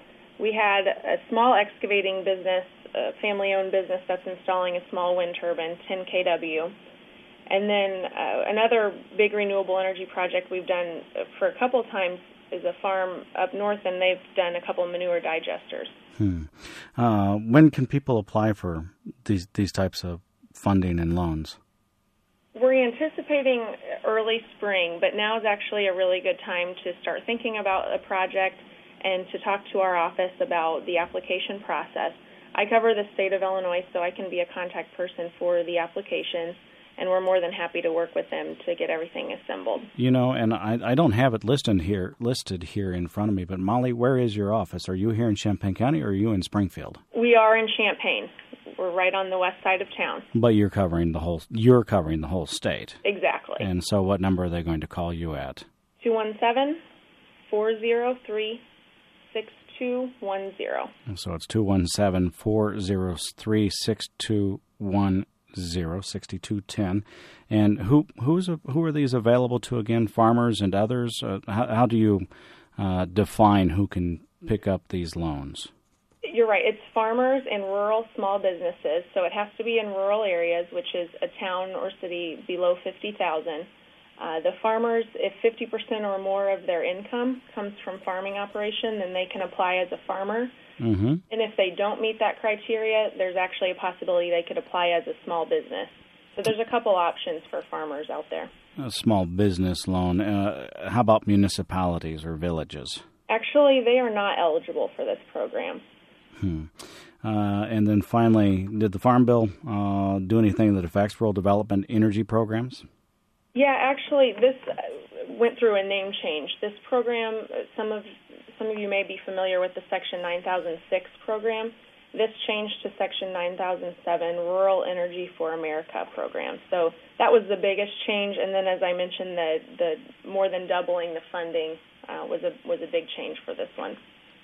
We had a small excavating business, a family-owned business that's installing a small wind turbine, ten K W. And then uh, another big renewable energy project we've done for a couple times is a farm up north, and they've done a couple manure digesters. Hmm. Uh, when can people apply for these these types of funding and loans? We're anticipating early spring, but now is actually a really good time to start thinking about a project and to talk to our office about the application process. I cover the state of Illinois, so I can be a contact person for the applications, and we're more than happy to work with them to get everything assembled. You know, and I, I don't have it listed here listed here in front of me, but Molly, where is your office? Are you here in Champaign County or are you in Springfield? We are in Champaign. We're right on the west side of town. But you're covering the whole you're covering the whole state. Exactly. And so what number are they going to call you at? two one seven, four zero three, six two one zero. So it's two one seven, four zero three, six two one zero, sixty-two ten. And who who's who are these available to again? Farmers and others? Uh, how, how do you uh, define who can pick up these loans? You're right. It's farmers and rural small businesses. So it has to be in rural areas, which is a town or city below fifty thousand. Uh, the farmers, if fifty percent or more of their income comes from farming operation, then they can apply as a farmer. Mm-hmm. And if they don't meet that criteria, there's actually a possibility they could apply as a small business. So there's a couple options for farmers out there. A small business loan. Uh, how about municipalities or villages? Actually, they are not eligible for this program. Hmm. Uh, and then finally, did the Farm Bill uh, do anything that affects rural development energy programs? Yeah, actually, this went through a name change. This program, some of some of you may be familiar with the Section nine thousand six program. This changed to Section nine thousand seven, Rural Energy for America program. So that was the biggest change. And then, as I mentioned, the the more than doubling the funding uh, was a was a big change for this one.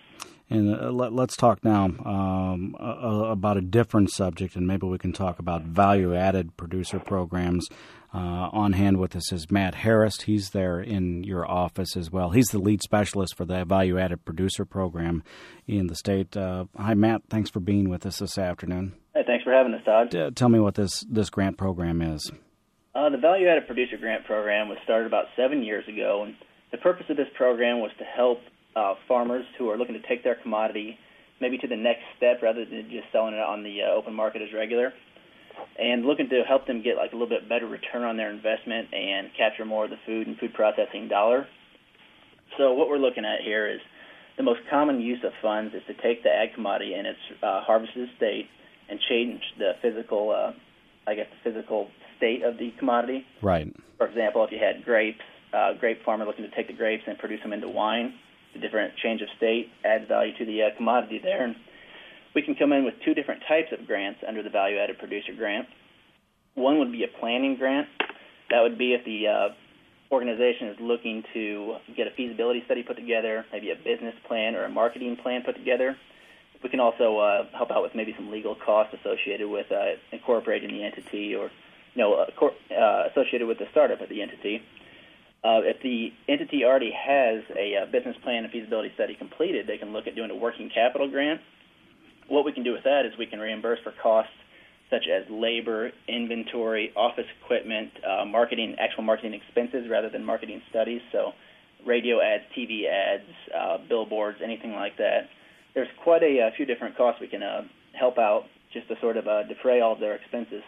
And uh, let, let's talk now um, uh, about a different subject, and maybe we can talk about value-added producer programs. Uh, on hand with us is Matt Harris. He's there in your office as well. He's the lead specialist for the value-added producer program in the state. Uh, hi, Matt. Thanks for being with us this afternoon. Hey, thanks for having us, Todd. D- tell me what this, this grant program is. Uh, the value-added producer grant program was started about seven years ago, and the purpose of this program was to help uh, farmers who are looking to take their commodity maybe to the next step rather than just selling it on the uh, open market as regular, and looking to help them get like a little bit better return on their investment and capture more of the food and food processing dollar. So what we're looking at here is the most common use of funds is to take the ag commodity in its uh, harvested state and change the physical, uh, I guess, the physical state of the commodity. Right. For example, if you had grapes, uh, grape farmer looking to take the grapes and produce them into wine, the different change of state adds value to the uh, commodity there. And we can come in with two different types of grants under the value-added producer grant. One would be a planning grant. That would be if the uh, organization is looking to get a feasibility study put together, maybe a business plan or a marketing plan put together. We can also uh, help out with maybe some legal costs associated with uh, incorporating the entity or you know, uh, cor- uh, associated with the startup of the entity. Uh, if the entity already has a uh, business plan and feasibility study completed, they can look at doing a working capital grant. What we can do with that is we can reimburse for costs such as labor, inventory, office equipment, uh, marketing, actual marketing expenses rather than marketing studies, so radio ads, T V ads, uh, billboards, anything like that. There's quite a, a few different costs we can uh, help out just to sort of uh, defray all of their expenses.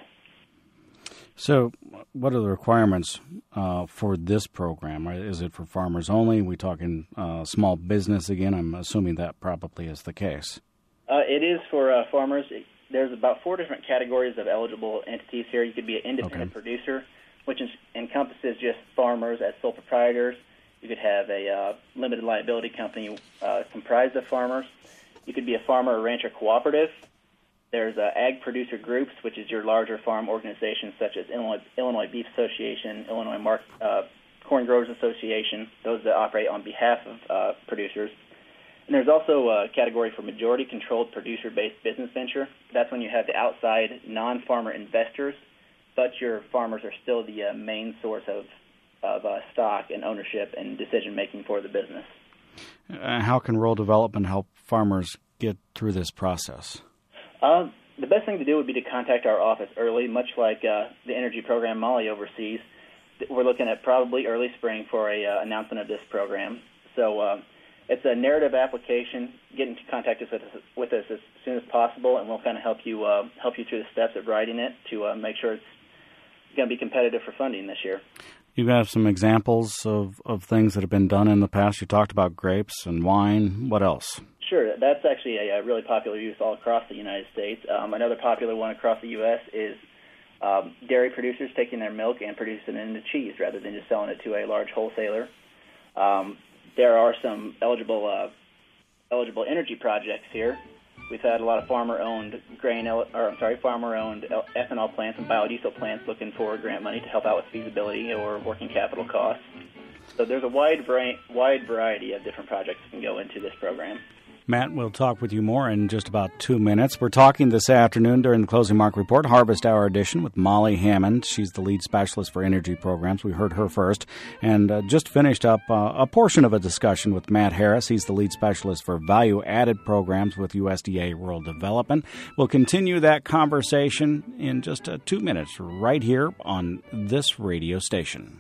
So what are the requirements uh, for this program? Is it for farmers only? Are we talking uh, small business again? I'm assuming that probably is the case. Uh, it is for uh, farmers. There's about four different categories of eligible entities here. You could be an independent okay. producer, which is, encompasses just farmers as sole proprietors. You could have a uh, limited liability company uh, comprised of farmers. You could be a farmer or rancher cooperative. There's uh, ag producer groups, which is your larger farm organizations such as Illinois, Illinois Beef Association, Illinois Mark, uh, Corn Growers Association, those that operate on behalf of uh, producers. And there's also a category for majority-controlled producer-based business venture. That's when you have the outside non-farmer investors, but your farmers are still the uh, main source of, of uh, stock and ownership and decision-making for the business. Uh, how can rural development help farmers get through this process? Uh, the best thing to do would be to contact our office early, much like uh, the energy program Molly oversees. We're looking at probably early spring for a uh, announcement of this program. So uh, it's a narrative application. Get into contact us with, us with us as soon as possible, and we'll kind of help you uh, help you through the steps of writing it to uh, make sure it's going to be competitive for funding this year. You have some examples of, of things that have been done in the past. You talked about grapes and wine. What else? Sure. That's actually a, a really popular use all across the United States. Um, another popular one across the U S is um, dairy producers taking their milk and producing it into cheese rather than just selling it to a large wholesaler. Um, there are some eligible uh, eligible energy projects here. We've had a lot of farmer-owned grain, or I'm sorry, farmer-owned ethanol plants and biodiesel plants looking for grant money to help out with feasibility or working capital costs. So there's a wide vari- wide variety of different projects that can go into this program. Matt, we'll talk with you more in just about two minutes. We're talking this afternoon during the Closing Mark Report, Harvest Hour edition, with Molly Hammond. She's the lead specialist for energy programs. We heard her first. And uh, just finished up uh, a portion of a discussion with Matt Harris. He's the lead specialist for value-added programs with U S D A Rural Development. We'll continue that conversation in just uh, two minutes right here on this radio station.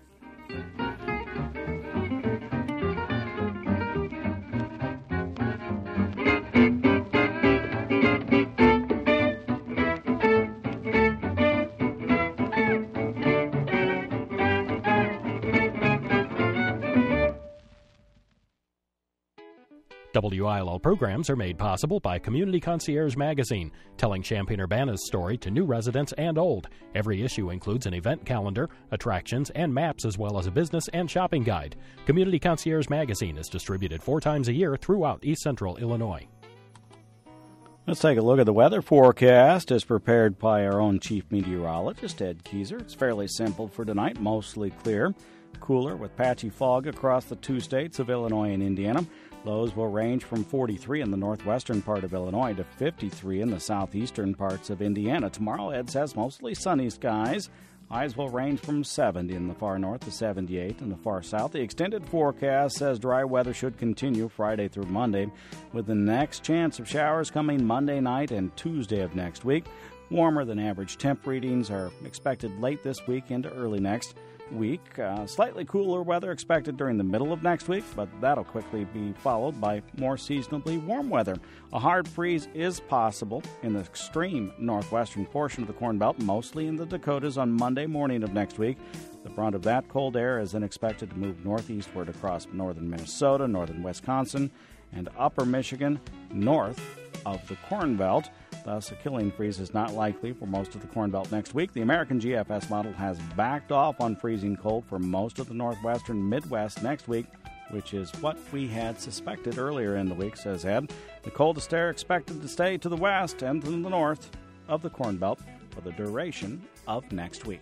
W I L L programs are made possible by Community Concierge Magazine, telling Champaign-Urbana's story to new residents and old. Every issue includes an event calendar, attractions, and maps, as well as a business and shopping guide. Community Concierge Magazine is distributed four times a year throughout East Central Illinois. Let's take a look at the weather forecast as prepared by our own chief meteorologist, Ed Keyser. It's fairly simple for tonight, mostly clear. Cooler with patchy fog across the two states of Illinois and Indiana. Lows will range from forty-three in the northwestern part of Illinois to fifty-three in the southeastern parts of Indiana. Tomorrow, Ed says mostly sunny skies. Highs will range from seventy in the far north to seventy-eight in the far south. The extended forecast says dry weather should continue Friday through Monday, with the next chance of showers coming Monday night and Tuesday of next week. Warmer than average temp readings are expected late this week into early next week. Uh, slightly cooler weather expected during the middle of next week, but that'll quickly be followed by more seasonably warm weather. A hard freeze is possible in the extreme northwestern portion of the Corn Belt, mostly in the Dakotas on Monday morning of next week. The brunt of that cold air is then expected to move northeastward across northern Minnesota, northern Wisconsin, and upper Michigan, north of the Corn Belt. Thus, a killing freeze is not likely for most of the Corn Belt next week. The American G F S model has backed off on freezing cold for most of the northwestern Midwest next week, which is what we had suspected earlier in the week, says Ed. The coldest air expected to stay to the west and to the north of the Corn Belt for the duration of next week.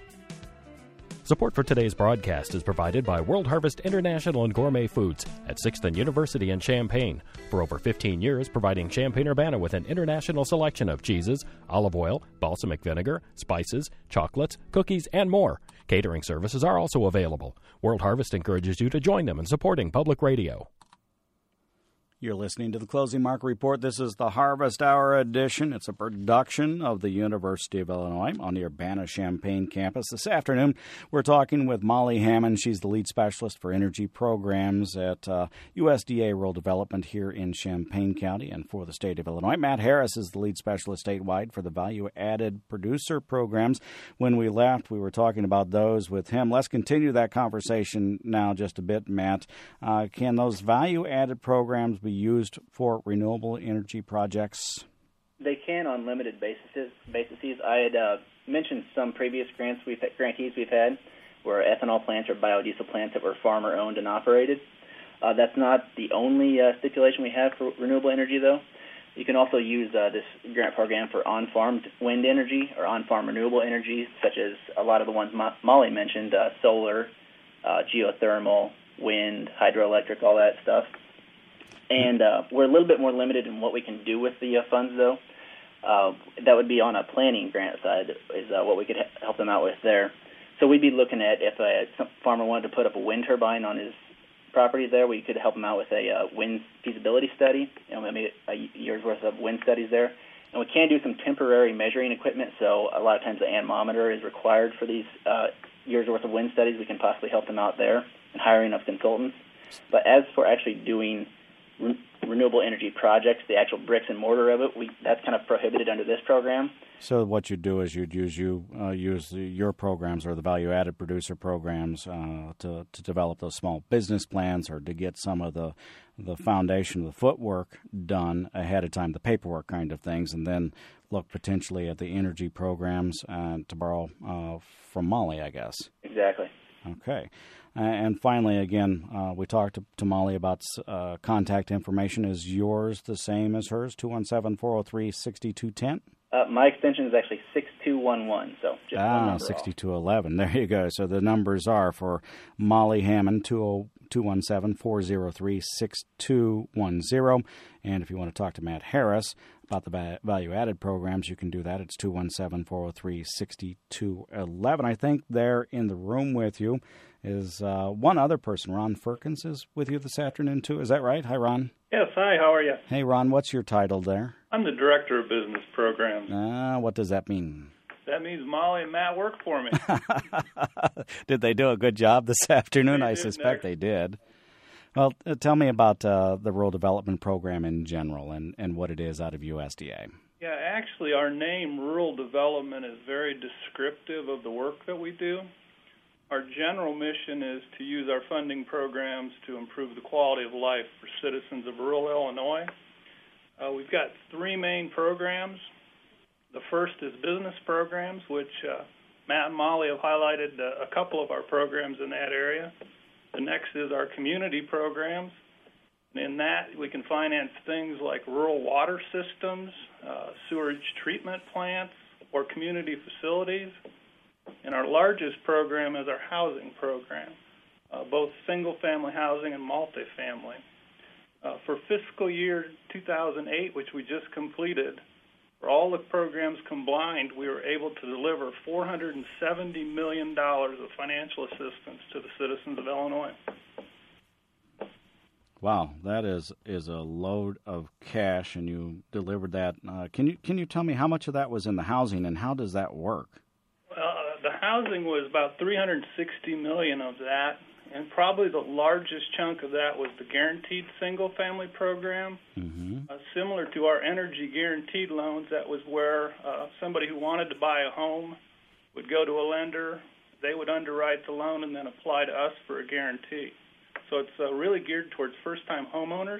Support for today's broadcast is provided by World Harvest International and Gourmet Foods at sixth and University in Champaign. For over fifteen years, providing Champaign-Urbana with an international selection of cheeses, olive oil, balsamic vinegar, spices, chocolates, cookies, and more. Catering services are also available. World Harvest encourages you to join them in supporting public radio. You're listening to the Closing Market Report. This is the Harvest Hour edition. It's a production of the University of Illinois on the Urbana-Champaign campus. This afternoon, we're talking with Molly Hammond. She's the lead specialist for energy programs at uh, U S D A Rural Development here in Champaign County and for the state of Illinois. Matt Harris is the lead specialist statewide for the value-added producer programs. When we left, we were talking about those with him. Let's continue that conversation now just a bit, Matt. Uh, can those value-added programs be used for renewable energy projects? They can on limited basis. basis. I had uh, mentioned some previous grants we've had, grantees we've had were ethanol plants or biodiesel plants that were farmer-owned and operated. Uh, that's not the only uh, stipulation we have for renewable energy, though. You can also use uh, this grant program for on-farm wind energy or on-farm renewable energy, such as a lot of the ones Mo- Molly mentioned, uh, solar, uh, geothermal, wind, hydroelectric, all that stuff. And uh, we're a little bit more limited in what we can do with the uh, funds, though. Uh, that would be on a planning grant side is uh, what we could ha- help them out with there. So we'd be looking at if a some farmer wanted to put up a wind turbine on his property there, we could help him out with a uh, wind feasibility study, you know, maybe a year's worth of wind studies there. And we can do some temporary measuring equipment, so a lot of times the anemometer is required for these uh, year's worth of wind studies. We can possibly help them out there and hiring of consultants. But as for actually doing Re- renewable energy projects, the actual bricks and mortar of it, we that's kind of prohibited under this program. So what you'd do is you'd use you uh, use the, your programs or the value-added producer programs uh, to to develop those small business plans or to get some of the the foundation, the footwork done ahead of time, the paperwork kind of things, and then look potentially at the energy programs uh, to borrow uh, from Molly, I guess. Exactly. Okay. Uh, and finally, again, uh, we talked to, to Molly about uh, contact information. Is yours the same as hers, two one seven, four oh three, six two one zero? Uh, my extension is actually six two one one, so just ah, one number six two one one. There you go. So the numbers are for Molly Hammond, two one seven, four oh three, six two one zero. And if you want to talk to Matt Harris about the value-added programs, you can do that. It's two one seven, four oh three, six two one one. I think there in the room with you is uh, one other person. Ron Firkins is with you this afternoon, too. Is that right? Hi, Ron. Yes, hi. How are you? Hey, Ron, what's your title there? I'm the Director of Business Programs. Ah, uh, what does that mean? That means Molly and Matt work for me. Did they do a good job this afternoon? They I did, suspect Nick. they did. Well, uh, tell me about uh, the Rural Development Program in general and, and what it is out of U S D A. Yeah, actually, our name, Rural Development, is very descriptive of the work that we do. Our general mission is to use our funding programs to improve the quality of life for citizens of rural Illinois. Uh, we've got three main programs. The first is business programs, which uh, Matt and Molly have highlighted uh, a couple of our programs in that area. The next is our community programs. And in that, we can finance things like rural water systems, uh, sewage treatment plants, or community facilities. And our largest program is our housing program, uh, both single-family housing and multifamily. Uh, for fiscal year two thousand eight, which we just completed, for all the programs combined, we were able to deliver four hundred seventy million dollars of financial assistance to the citizens of Illinois. Wow, that is is a load of cash, and you delivered that. Uh, can you can you tell me how much of that was in the housing, and how does that work? Well, uh, the housing was about three hundred sixty million dollars of that, and probably the largest chunk of that was the guaranteed single-family program. Mm-hmm. Uh, similar to our energy guaranteed loans, that was where uh, somebody who wanted to buy a home would go to a lender, they would underwrite the loan, and then apply to us for a guarantee. So it's uh, really geared towards first-time homeowners.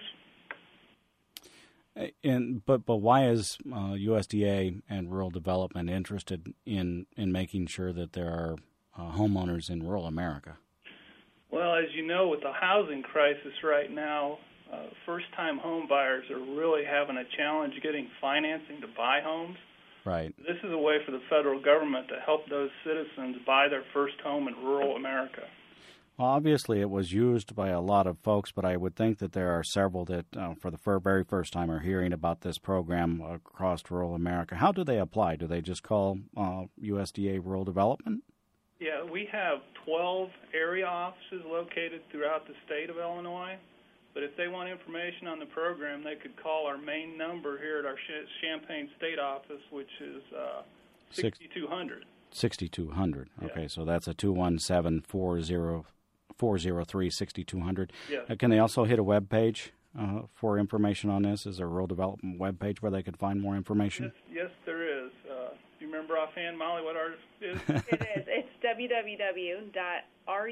And but but why is uh, U S D A and Rural Development interested in in making sure that there are uh, homeowners in rural America? Well, as you know, with the housing crisis right now, uh, first-time home buyers are really having a challenge getting financing to buy homes. Right. This is a way for the federal government to help those citizens buy their first home in rural America. Well, obviously, it was used by a lot of folks, but I would think that there are several that, uh, for the fir- very first time, are hearing about this program across rural America. How do they apply? Do they just call uh, U S D A Rural Development? Yeah, we have twelve area offices located throughout the state of Illinois, but if they want information on the program, they could call our main number here at our Champaign State office, which is uh, sixty-two hundred. sixty-two hundred. Okay, yeah. So that's a two one seven, four zero three, six two zero zero. Yes. Uh, can they also hit a web page uh, for information on this? Is there a rural development web page where they could find more information? Yes, yes there is. Uh, do you remember offhand, Molly, what ours is? It is. It's w w w dot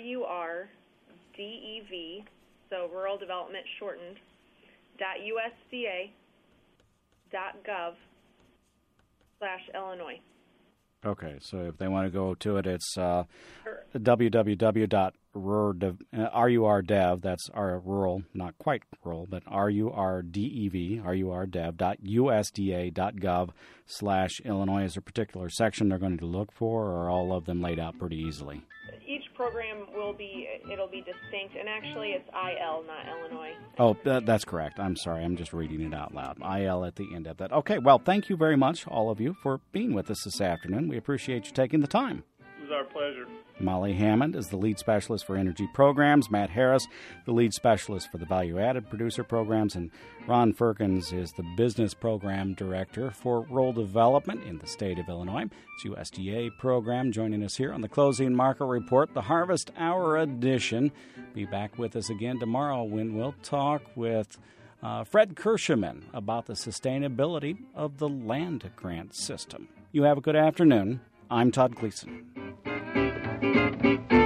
rural-dev, so rural development shortened, dot U S D A dot gov slash Illinois. Okay, so if they want to go to it, it's uh, w w w dot rurdev, that's our rural, not quite rural, but R U R D E V, R U R dev, dot U S D A dot gov slash Illinois. Is there a particular section they're going to look for, or are all of them laid out pretty easily? Each program will be, it'll be distinct, and actually it's I L, not Illinois. Oh, that, that's correct. I'm sorry. I'm just reading it out loud. I L at the end of that. Okay, well, thank you very much, all of you, for being with us this afternoon. We appreciate you taking the time. It was our pleasure. Molly Hammond is the lead specialist for energy programs. Matt Harris, the lead specialist for the value-added producer programs. And Ron Firkins is the business program director for rural development in the state of Illinois. It's U S D A program joining us here on the Closing Market Report, the Harvest Hour edition. Be back with us again tomorrow when we'll talk with uh, Fred Kirschman about the sustainability of the land grant system. You have a good afternoon. I'm Todd Gleason. Thank you.